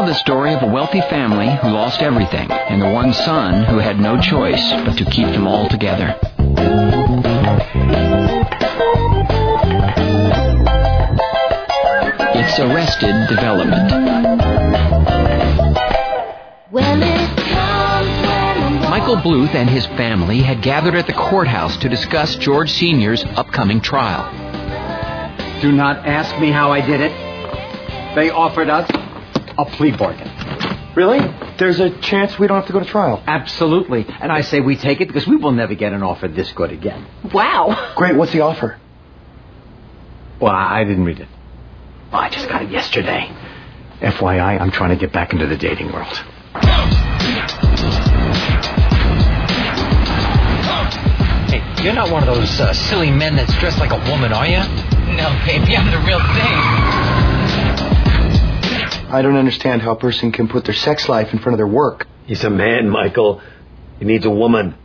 tell the story of a wealthy family who lost everything and the one son who had no choice but to keep them all together. It's Arrested Development. Michael Bluth and his family had gathered at the courthouse to discuss George Sr.'s upcoming trial. Do not ask me how I did it. They offered us a plea bargain. Really? There's a chance we don't have to go to trial? Absolutely. And I say we take it because we will never get an offer this good again. Wow. Great. What's the offer? Well, I didn't read it. Well, I just got it yesterday. FYI, I'm trying to get back into the dating world. Hey, you're not one of those silly men that's dressed like a woman, are you? No, baby, I'm the real thing. I don't understand how a person can put their sex life in front of their work. He's a man, Michael. He needs a woman.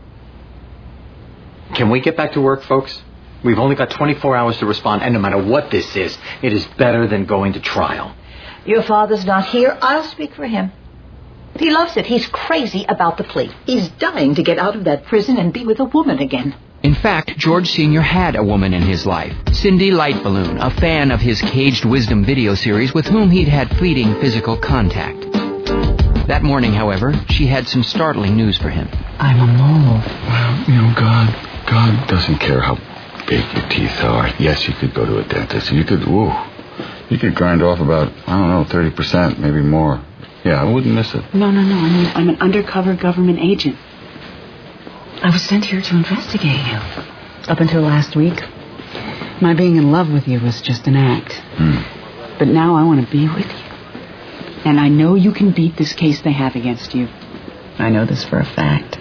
Can we get back to work, folks? We've only got 24 hours to respond, and no matter what this is, it is better than going to trial. Your father's not here. I'll speak for him. He loves it. He's crazy about the plea. He's dying to get out of that prison and be with a woman again. In fact, George Sr. had a woman in his life, Cindy Lightballoon, a fan of his Caged Wisdom video series with whom he'd had fleeting physical contact. That morning, however, she had some startling news for him. I'm a mole. Well, God doesn't care how big your teeth are. Yes, you could go to a dentist. You could grind off about, 30%, maybe more. Yeah, I wouldn't miss it. No. I'm an undercover government agent. I was sent here to investigate you. Up until last week, my being in love with you was just an act. But now I want to be with you. And I know you can beat this case they have against you. I know this for a fact.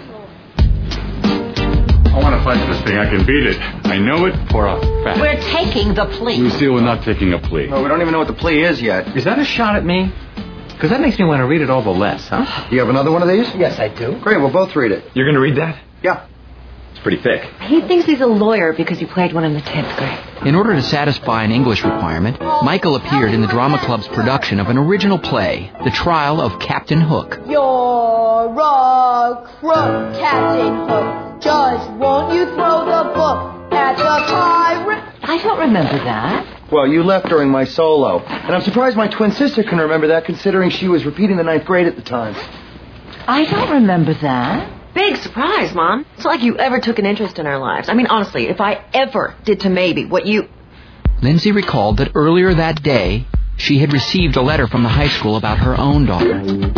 I want to fight this thing. I can beat it. I know it for a fact. We're taking the plea. Lucille, we're not taking a plea. No, we don't even know what the plea is yet. Is that a shot at me? Because that makes me want to read it all the less, huh? You have another one of these? Yes, I do. Great, we'll both read it. You're going to read that? Yeah. It's pretty thick. He thinks he's a lawyer because he played one in the 10th grade. In order to satisfy an English requirement, Michael appeared in the drama club's production of an original play, The Trial of Captain Hook. You're a crook, Captain Hook. Judge, won't you throw the book at the pirate? I don't remember that. Well, you left during my solo. And I'm surprised my twin sister can remember that, considering she was repeating the 9th grade at the time. I don't remember that. Big surprise, Mom. It's not like you ever took an interest in our lives. I mean, honestly, if I ever did to maybe what you... Lindsay recalled that earlier that day, she had received a letter from the high school about her own daughter.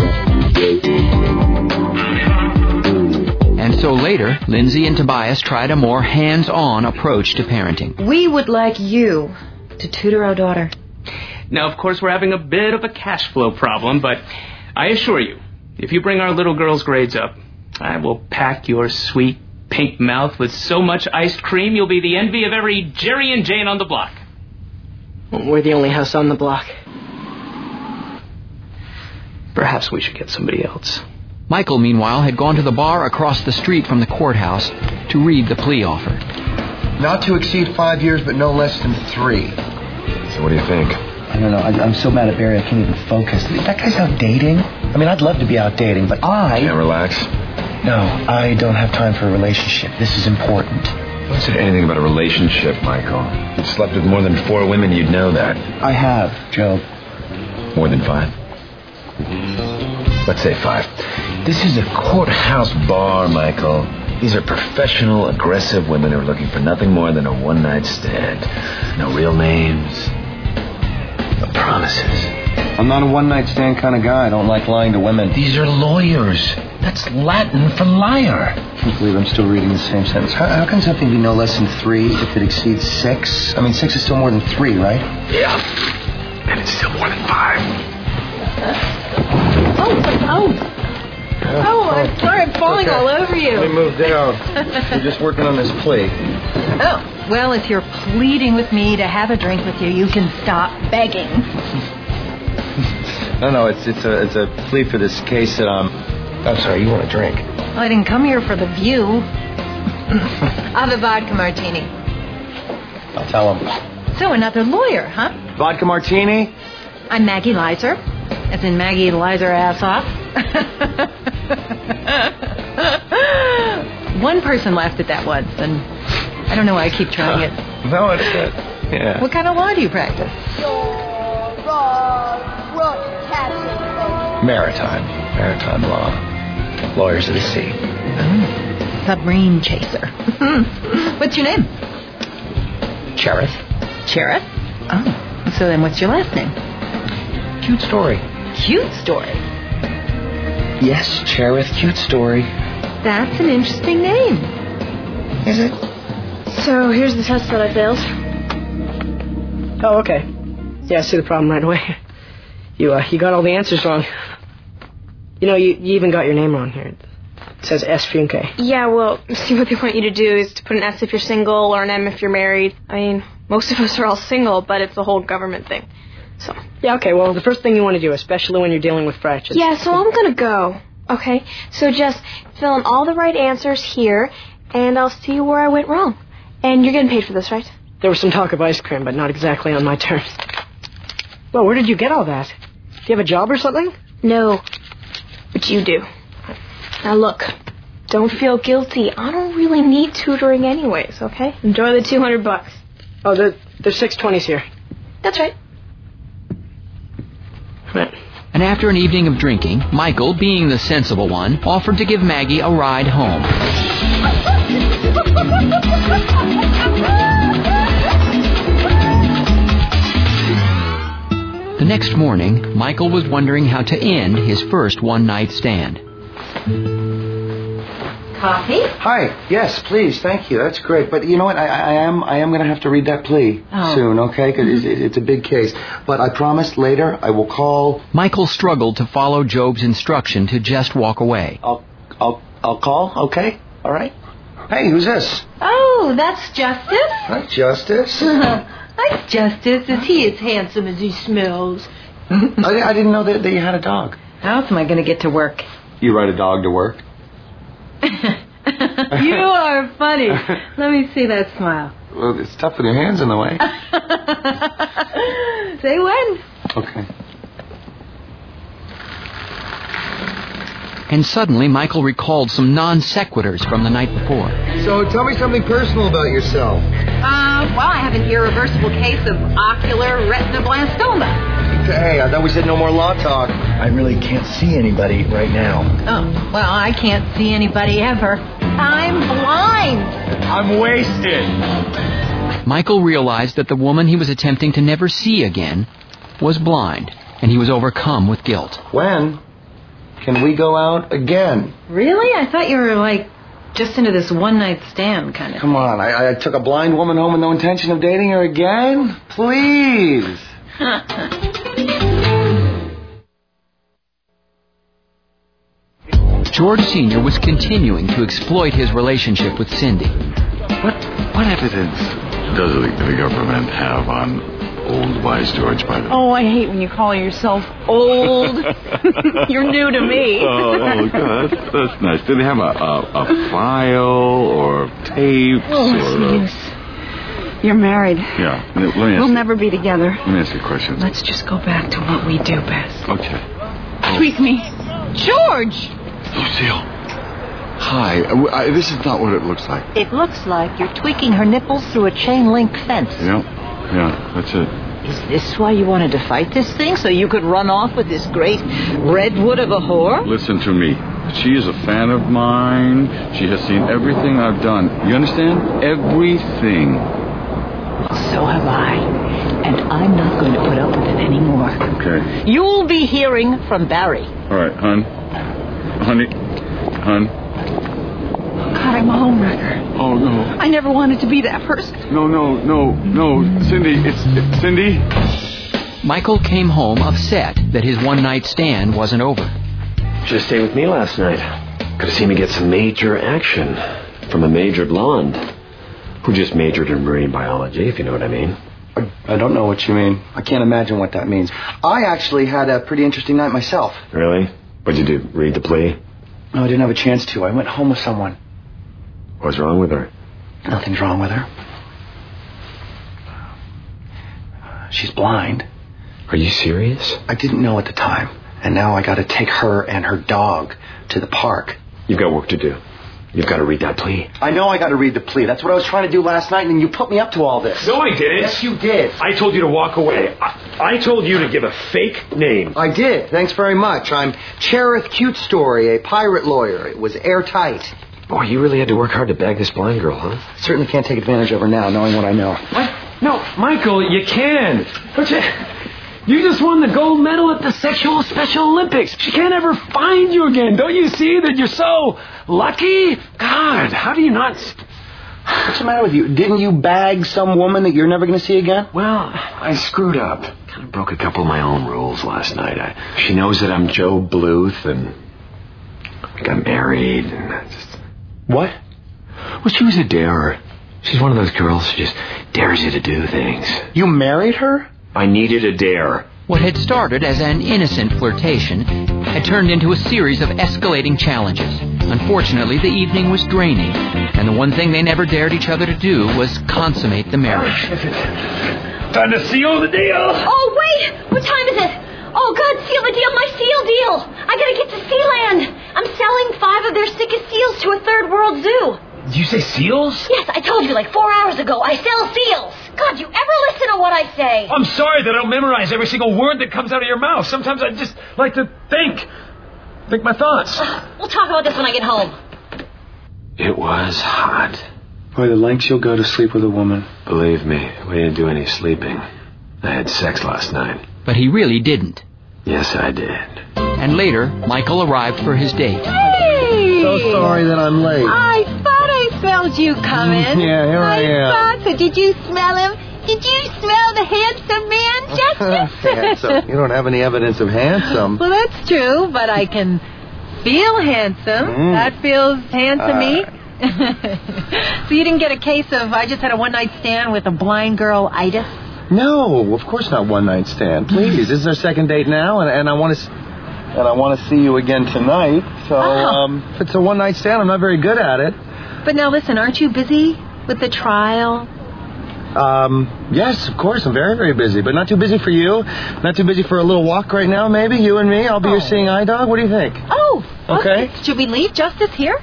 And so later, Lindsay and Tobias tried a more hands-on approach to parenting. We would like you to tutor our daughter. Now, of course, we're having a bit of a cash flow problem, but I assure you, if you bring our little girl's grades up, I will pack your sweet pink mouth with so much iced cream you'll be the envy of every Jerry and Jane on the block. We're the only house on the block. Perhaps we should get somebody else. Michael, meanwhile, had gone to the bar across the street from the courthouse to read the plea offer. Not to exceed 5 years, but no less than 3. So what do you think? I don't know. I'm so mad at Barry, I can't even focus. That guy's out dating. I mean, I'd love to be out dating, but I... Can't relax? No, I don't have time for a relationship. This is important. Don't say anything about a relationship, Michael. You've slept with more than 4 women, you'd know that. I have, Joe. More than 5? Let's say 5. This is a courthouse bar, Michael. These are professional, aggressive women who are looking for nothing more than a one-night stand. No real names. No promises. I'm not a one-night stand kind of guy. I don't like lying to women. These are lawyers. That's Latin for liar. I can't believe I'm still reading the same sentence. How can something be no less than 3 if it exceeds 6? I mean, 6 is still more than 3, right? Yeah. And it's still more than 5. Oh, I'm sorry, I'm falling all over you. Let me move down. We're just working on this plea. Oh, well, if you're pleading with me to have a drink with you, you can stop begging. No, it's a plea for this case that I'm sorry, you want a drink? Well, I didn't come here for the view. I'll have a vodka martini. I'll tell him. So, another lawyer, huh? Vodka martini? I'm Maggie Lizer, As in Maggie lies her ass off? One person laughed at that once, and I don't know why I keep trying it. No, it's good. Yeah. What kind of law do you practice? Maritime law. Lawyers of the sea. Oh, submarine chaser. What's your name? Cherith. Cherith? Oh, so then what's your last name? Cute story. Cute story? Yes, Cherith, cute story. That's an interesting name. Is it? So here's the test that I failed. Oh, okay. Yeah, I see the problem right away. You got all the answers wrong. You know, you even got your name wrong here. It says S. Funke. Yeah, well, see, what they want you to do is to put an S if you're single or an M if you're married. I mean, most of us are all single, but it's a whole government thing. So. Yeah, okay, well, the first thing you want to do, especially when you're dealing with fractures. Yeah, so I'm gonna go, okay? So just fill in all the right answers here, and I'll see where I went wrong. And you're getting paid for this, right? There was some talk of ice cream, but not exactly on my terms. Well, where did you get all that? Do you have a job or something? No, but you do. Now look, don't feel guilty. I don't really need tutoring anyways, okay? Enjoy the $200. Oh, there's 620s here. That's right. And after an evening of drinking, Michael, being the sensible one, offered to give Maggie a ride home. The next morning, Michael was wondering how to end his first one-night stand. Coffee? Hi. Yes, please. Thank you. That's great. But you know what? I am going to have to read that plea soon, okay? Because it's a big case. But I promise later I will call. Michael struggled to follow Job's instruction to just walk away. I'll call, okay? All right? Hey, who's this? Oh, that's Justice. Hi, Justice. Hi, Justice. Is he as handsome as he smells? I didn't know that you had a dog. How else am I going to get to work? You ride a dog to work? You are funny. Let me see that smile. Well, it's tough with your hands in the way. Say when. Okay. And suddenly, Michael recalled some non-sequiturs from the night before. So, tell me something personal about yourself. Well, I have an irreversible case of ocular retinoblastoma. Hey, I thought we said no more law talk. I really can't see anybody right now. Oh, well, I can't see anybody ever. I'm blind. I'm wasted. Michael realized that the woman he was attempting to never see again was blind, and he was overcome with guilt. When can we go out again? Really? I thought you were, just into this one-night stand kind of Come on, I took a blind woman home with no intention of dating her again? Please. George Sr. was continuing to exploit his relationship with Cindy. What evidence does the government have on old wise George, by the way? Oh, I hate when you call yourself old. You're new to me. Oh, good. That's nice. Do they have a file or tapes? Oh, what's the use? You're married. Yeah. Let me ask We'll you, never be together. Let me ask you a question. Let's just go back to what we do best. Okay. Tweak me. George! Lucille. Hi. This is not what it looks like. It looks like you're tweaking her nipples through a chain-link fence. Yeah, that's it. Is this why you wanted to fight this thing? So you could run off with this great redwood of a whore? Listen to me. She is a fan of mine. She has seen everything I've done. You understand? Everything. So have I. And I'm not going to put up with it anymore. Okay. You'll be hearing from Barry. All right, hon. Hon. God, I'm a homewrecker. Oh, no. I never wanted to be that person. No. Cindy, it's Cindy. Michael came home upset that his one-night stand wasn't over. Should have stayed with me last night. Could have seen me get some major action from a major blonde who just majored in marine biology, if you know what I mean. I don't know what you mean. I can't imagine what that means. I actually had a pretty interesting night myself. Really? What'd you do, read the plea? No, I didn't have a chance to. I went home with someone. What's wrong with her? Nothing's wrong with her. She's blind. Are you serious? I didn't know at the time. And now I got to take her and her dog to the park. You've got work to do. You've got to read that plea. I know I got to read the plea. That's what I was trying to do last night, and then you put me up to all this. No, I didn't. Yes, you did. I told you to walk away. I told you to give a fake name. I did. Thanks very much. I'm Cherith Cute Story, a pirate lawyer. It was airtight. Boy, you really had to work hard to bag this blind girl, huh? Certainly can't take advantage of her now, knowing what I know. What? No, Michael, you can. But you just won the gold medal at the Sexual Special Olympics. She can't ever find you again. Don't you see that you're so lucky? God, how do you not... What's the matter with you? Didn't you bag some woman that you're never going to see again? Well, I screwed up. Kind of broke a couple of my own rules last night. She knows that I'm Joe Bluth, and I got married, and I just... What? Well, she was a darer. She's one of those girls who just dares you to do things. You married her? I needed a dare. What had started as an innocent flirtation had turned into a series of escalating challenges. Unfortunately, the evening was draining, and the one thing they never dared each other to do was consummate the marriage. Time to seal the deal! Oh, wait! What time is it? Oh, God, seal the deal, my seal deal! I gotta get to Sealand! I'm selling 5 of their sickest seals to a third world zoo. Did you say seals? Yes, I told you like 4 hours ago. I sell seals. God, you ever listen to what I say? I'm sorry that I don't memorize every single word that comes out of your mouth. Sometimes I just like to think my thoughts. We'll talk about this when I get home. It was hot. Boy, the lengths you'll go to sleep with a woman. Believe me, we didn't do any sleeping. I had sex last night. But he really didn't. Yes, I did. And later, Michael arrived for his date. Hey! So sorry that I'm late. I thought I smelled you coming. Yeah, here I am. Thought so. Did you smell him? Did you smell the handsome man, Justice? Handsome. You don't have any evidence of handsome. Well, that's true, but I can feel handsome. That feels handsome-y. So you didn't get a case of I just had a one-night stand with a blind girl itis? No, of course not one night stand. Please, this is our second date now, and I want to see you again tonight. So if it's a one night stand, I'm not very good at it. But now listen, aren't you busy with the trial? Yes, of course. I'm very, very busy, but not too busy for you. Not too busy for a little walk right now, maybe, you and me. I'll be your seeing eye dog. What do you think? Oh, okay. Should we leave Justice here?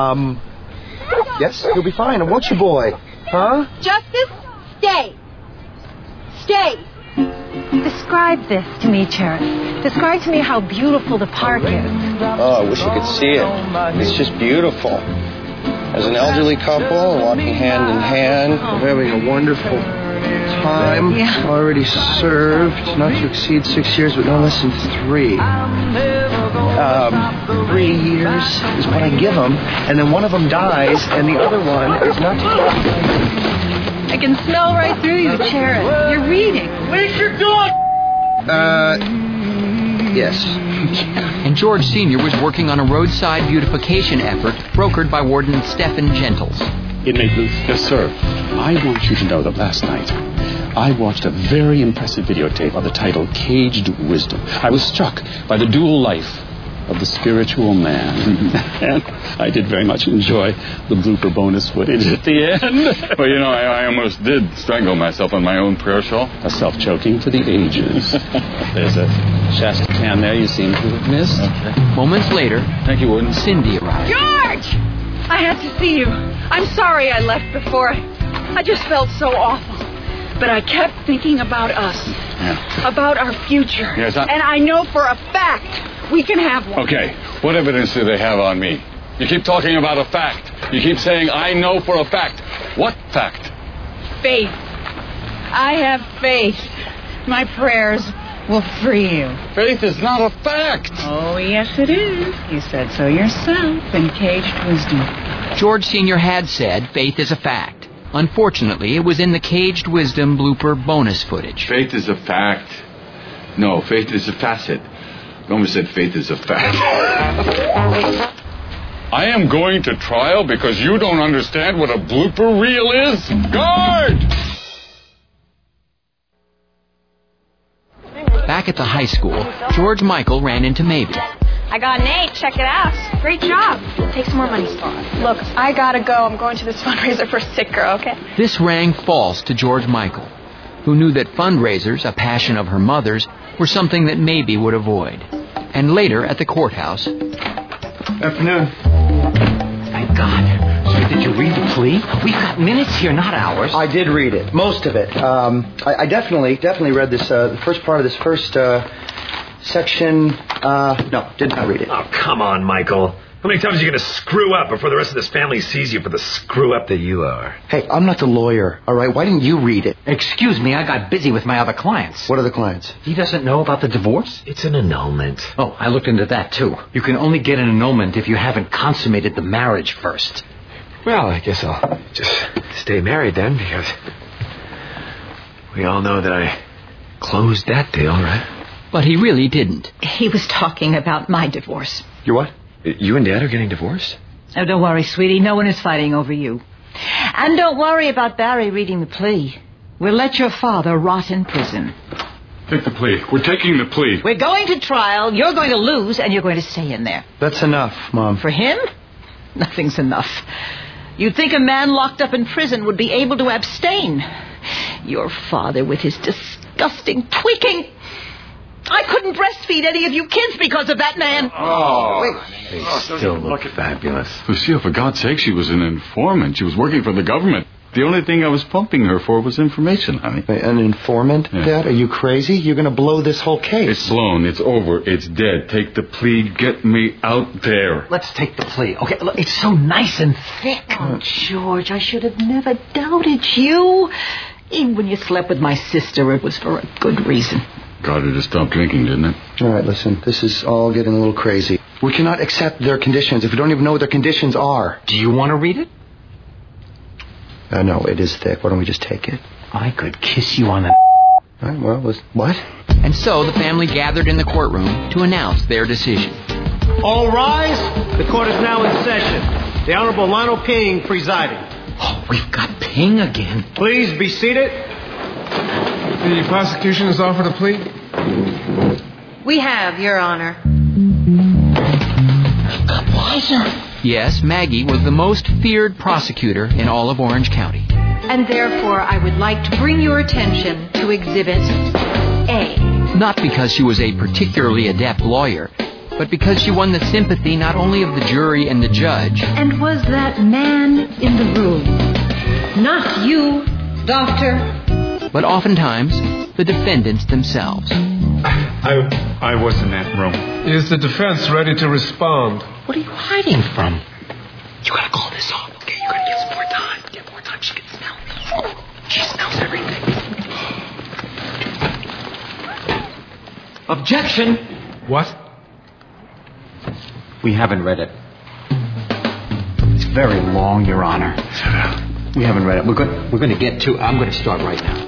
Yes, you'll be fine. Won't you, boy? Huh? Justice, stay. Stay. Describe this to me, Cherith. Describe to me how beautiful the park is. Oh, I wish you could see it. It's just beautiful. As an elderly couple, walking hand in hand, having a wonderful time. Yeah. Already served, not to exceed 6 years, but no less than 3. 3 years is what I give them, and then one of them dies, and the other one is not to... I can smell right through you, Cherith. You're reading. Leash your dog! Yes. And George Sr. was working on a roadside beautification effort brokered by Warden Stephen Gentles. Inmate Bluth. Yes, sir. I want you to know that last night I watched a very impressive videotape of the title Caged Wisdom. I was struck by the dual life of the spiritual man. And I did very much enjoy the blooper bonus footage at the end. Well, you know, I almost did strangle myself on my own prayer shawl. A self-choking for the ages. There's a Shasta can there you seem to have missed. Okay. Moments later, thank you, Warden. Cindy arrived. George! I had to see you. I'm sorry I left before. I just felt so awful. But I kept thinking about us. Yeah. About our future. Yes, and I know for a fact we can have one. Okay, what evidence do they have on me? You keep talking about a fact. You keep saying, I know for a fact. What fact? Faith. I have faith. My prayers will free you. Faith is not a fact. Oh, yes, it is. You said so yourself in Caged Wisdom. George Sr. had said faith is a fact. Unfortunately, it was in the Caged Wisdom blooper bonus footage. Faith is a fact. No, faith is a facet. Gomer said faith is a fact. I am going to trial because you don't understand what a blooper reel is? Guard! Back at the high school, George Michael ran into Maeve. I got an A. Check it out. Great job. Take some more money, Spawn. Look, I gotta go. I'm going to this fundraiser for a sick girl, okay? This rang false to George Michael. who knew that fundraisers, a passion of her mother's, were something that Mabie would avoid. And later at the courthouse... Afternoon. Thank God. So did you read the plea? We've got minutes here, not hours. I did read it. Most of it. I definitely read this, the first part of this first section. No, did not read it. Oh, come on, Michael. How many times are you going to screw up before the rest of this family sees you for the screw-up that you are? Hey, I'm not the lawyer, all right? Why didn't you read it? Excuse me, I got busy with my other clients. What are the clients? He doesn't know about the divorce? It's an annulment. Oh, I looked into that, too. You can only get an annulment if you haven't consummated the marriage first. Well, I guess I'll just stay married then, because we all know that I closed that deal, right? But he really didn't. He was talking about my divorce. Your what? You and Dad are getting divorced? Oh, don't worry, sweetie. No one is fighting over you. And don't worry about Barry reading the plea. We'll let your father rot in prison. Take the plea. We're taking the plea. We're going to trial. You're going to lose, and you're going to stay in there. That's enough, Mom. For him? Nothing's enough. You'd think a man locked up in prison would be able to abstain. Your father with his disgusting tweaking. I couldn't breastfeed any of you kids because of that man. Oh. Wait. They still look fabulous. Lucille, for God's sake, she was an informant. She was working for the government. The only thing I was pumping her for was information, honey. An informant, Yeah. Dad? Are you crazy? You're going to blow this whole case. It's blown. It's over. It's dead. Take the plea. Get me out there. Let's take the plea. Okay, look, it's so nice and thick. Oh, George, I should have never doubted you. Even when you slept with my sister, it was for a good reason. Got her to stop drinking, didn't it? All right, listen. This is all getting a little crazy. We cannot accept their conditions if we don't even know what their conditions are. Do you want to read it? No, it is thick. Why don't we just take it? I could kiss you on the... All right, well, what? And so the family gathered in the courtroom to announce their decision. All rise. The court is now in session. The Honorable Lionel Ping presiding. Oh, we've got Ping again. Please be seated. The prosecution has offered a plea? We have, Your Honor. Yes, Maggie was the most feared prosecutor in all of Orange County. And therefore, I would like to bring your attention to Exhibit A. Not because she was a particularly adept lawyer, but because she won the sympathy not only of the jury and the judge. And was that man in the room? Not you, Doctor. But oftentimes, the defendants themselves. I was in that room. Is the defense ready to respond? What are you hiding from? You gotta call this off, okay? You gotta give some more time. Get more time. She can smell me. She smells everything. Objection! What? We haven't read it. It's very long, Your Honor. We haven't read it. We're going to get to... I'm going to start right now.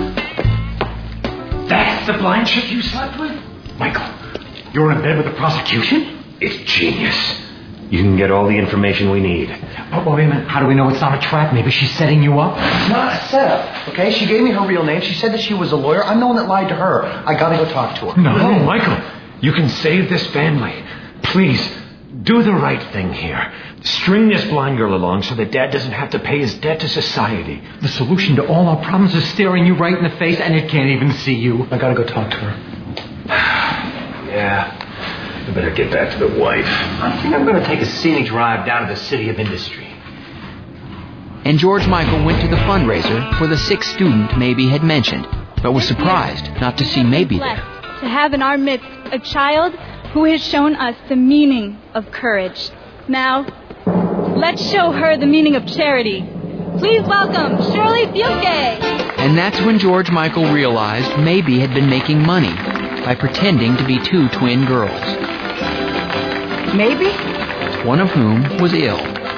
That's the blind chick you slept with? Michael, you're in bed with the prosecution? It's genius. You can get all the information we need. Oh, wait a minute. How do we know it's not a trap? Maybe she's setting you up? It's not a setup, okay? She gave me her real name. She said that she was a lawyer. I'm the one that lied to her. I gotta go talk to her. No, Michael. You can save this family. Please, do the right thing here. String this blind girl along so that Dad doesn't have to pay his debt to society. The solution to all our problems is staring you right in the face, and it can't even see you. I gotta go talk to her. Yeah. I better get back to the wife. I think I'm going to take a scenic drive down to the City of Industry. And George Michael went to the fundraiser for the sick student Mabie had mentioned, but was surprised not to see Mabie there. To have in our midst a child who has shown us the meaning of courage. Now, let's show her the meaning of charity. Please welcome Shirley Fielke. And that's when George Michael realized Mabie had been making money by pretending to be two twin girls. Maybe? One of whom was ill.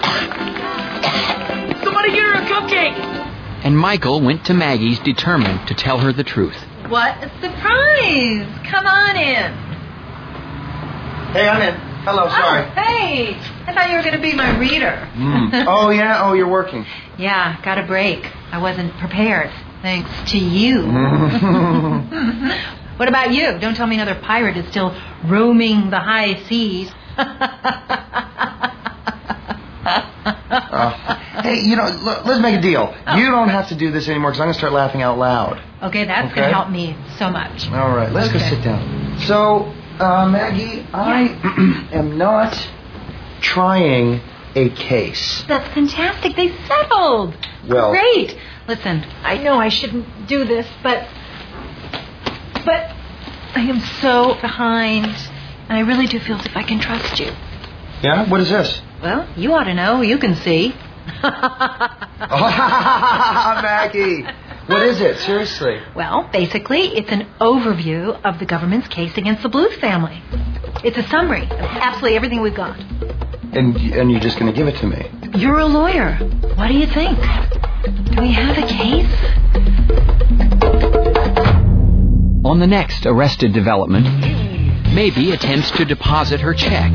Somebody get her a cupcake! And Michael went to Maggie's determined to tell her the truth. What a surprise! Come on in. Hey, I'm in. Hello, sorry. Oh, hey! I thought you were going to be my reader. Oh, yeah? Oh, you're working. Yeah, got a break. I wasn't prepared, thanks to you. What about you? Don't tell me another pirate is still roaming the high seas. Hey, let's make a deal. Oh. You don't have to do this anymore because I'm going to start laughing out loud. Okay, that's going to help me so much. All right, let's go sit down. So, Maggie, I am not trying a case. That's fantastic. They settled. Well, great. Listen, I know I shouldn't do this, but I am so behind, and I really do feel as if I can trust you. Yeah? What is this? Well, you ought to know. You can see. Maggie, what is it? Seriously? Well, basically, it's an overview of the government's case against the Bluth family. It's a summary of absolutely everything we've got. And you're just going to give it to me? You're a lawyer. What do you think? Do we have a case? On the next Arrested Development, Mabie attempts to deposit her check.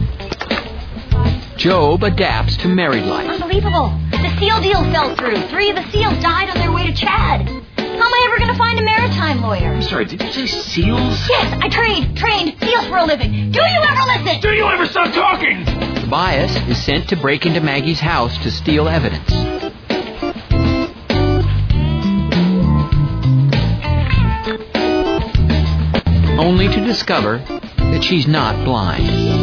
Job adapts to married life. Unbelievable. The seal deal fell through. 3 of the seals died on their way to Chad. How am I ever going to find a maritime lawyer? I'm sorry, did you say seals? Yes, I trained seals for a living. Do you ever listen? Do you ever stop talking? Tobias is sent to break into Maggie's house to steal evidence. Only to discover that she's not blind.